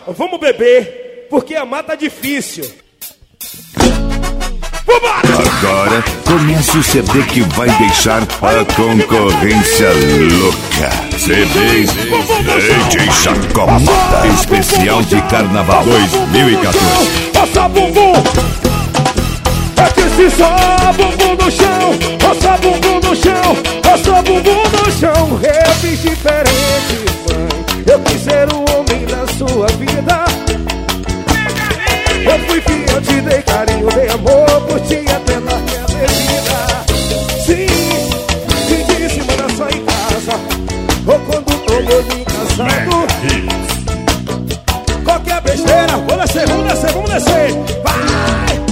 Vamos beber, porque amar tá difícil. Agora começa o CD que vai deixar a concorrência louca. CDs DJ Chacomota Especial de Carnaval 2014. Passa bumbum, é que se só bumbum no chão. Passa bumbum no chão, passa bumbum no chão. Eu fiz diferente, mãe, eu quis ser o homem da sua vida. Eu fui fiel, te dei carinho, dei amor por ti até na minha bebida. Sim, lindíssima, era só em casa ou quando tô novo casado. Qualquer besteira, vou descer, vamos descer. Vai!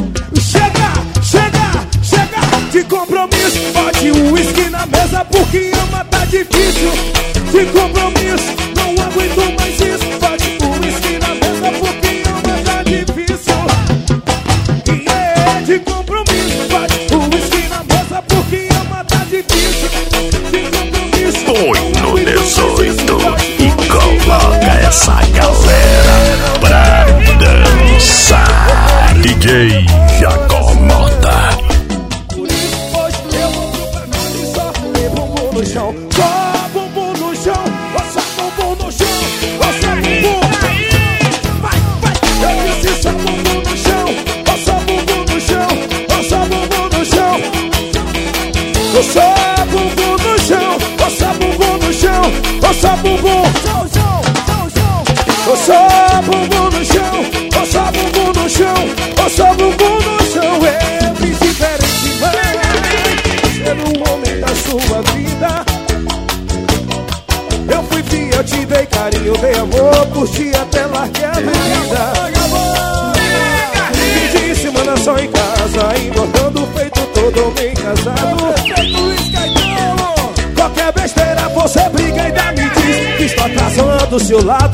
Chega de compromisso. Bote um uísque na mesa porque ama tá difícil. De compromisso, não aguento mais isso. Bote um uísque na mesa porque ama tá difícil. De compromisso, bote um uísque na mesa porque ama tá difícil. De compromisso, põe no 18 e coloca essa galera pra dançar. DJ Chacomota. Por isso hoje eu vou pra casa e só bumbum no chão. Só bumbum no chão, só bumbum no chão, só bumbum. Vai, eu disse só bumbum no chão, só bumbum no chão, só bumbum no chão. Só bumbum no chão, só bumbum no chão, só bumbum. Só bumbum no chão, só bumbum no chão, só bumbum no chão. Eu fiz diferente, mãe, ser o homem da sua vida. Eu fui fiel, te dei carinho, dei amor por ti até larguei a bebida. Lindíssima, não só em casa, engordando feito todo homem casado. Qualquer besteira você briga e ainda me diz que estou atrasando do seu lado.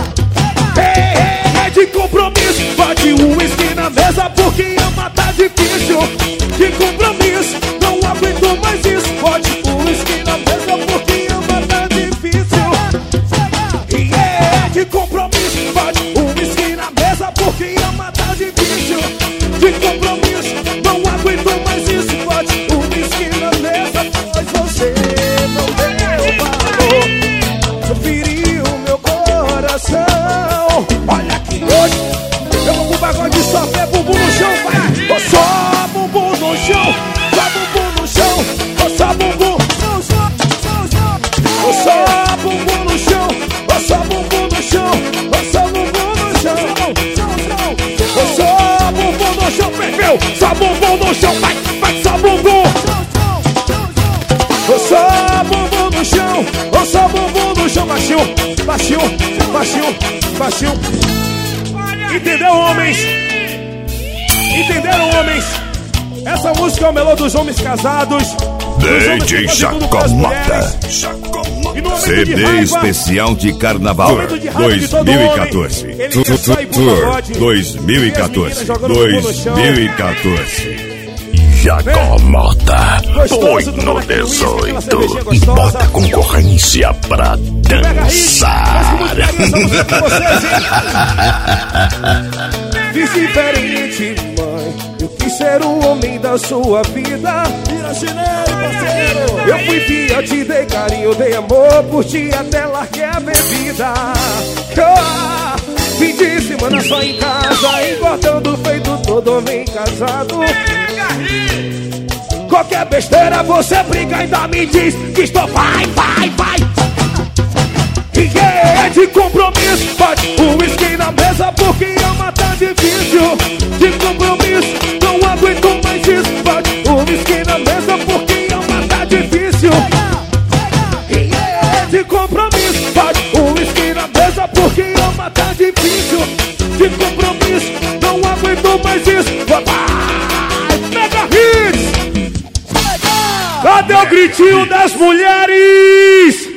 É de compromisso, bote um uísque na mesa porque ama tá difícil. De compromisso, não aguento mais isso. Bote um uísque na mesa porque ama tá difícil. E é de compromisso, bote um uísque na mesa porque ama tá difícil. De compromisso, não aguento mais isso. Bote um uísque na mesa, pois você não deu valor. Feriu meu coração. Olha que hoje eu vou pro pagode só pé bumbum no chão, vai. Só bumbum no chão, só bumbum no chão, só bumbum. Só bumbum no chão, só bumbum no chão, só bumbum no chão. Só bumbum no chão, perfil. Só bumbum no chão, vai, só bumbum. Só bumbum no chão, só bumbum no chão, baixinho. Entendeu, homens? Entenderam, homens? Essa música é o melhor dos homens casados. DJ Chacomota. CD Especial de Carnaval 2014. Tour 2014. Chacomota. Põe no 18 e bota concorrência pra dançar. Fiz diferente, mãe, eu quis ser o homem da sua vida. Vira chinelo, parceiro. Eu fui fiel, te dei carinho, dei amor por ti até larguei a bebida. Fim de semana só em casa, engordando feito todo homem casado. Qualquer besteira você briga e ainda me diz que estou vai. E é de compromisso, bote um uísque na mesa porque ama tá difícil. De compromisso, não aguento mais isso. Bote um uísque na mesa porque ama tá difícil. E é de compromisso, bote um uísque na mesa porque ama tá difícil. De compromisso, não aguento mais isso. Vai, mega hits! Cadê o gritinho das mulheres?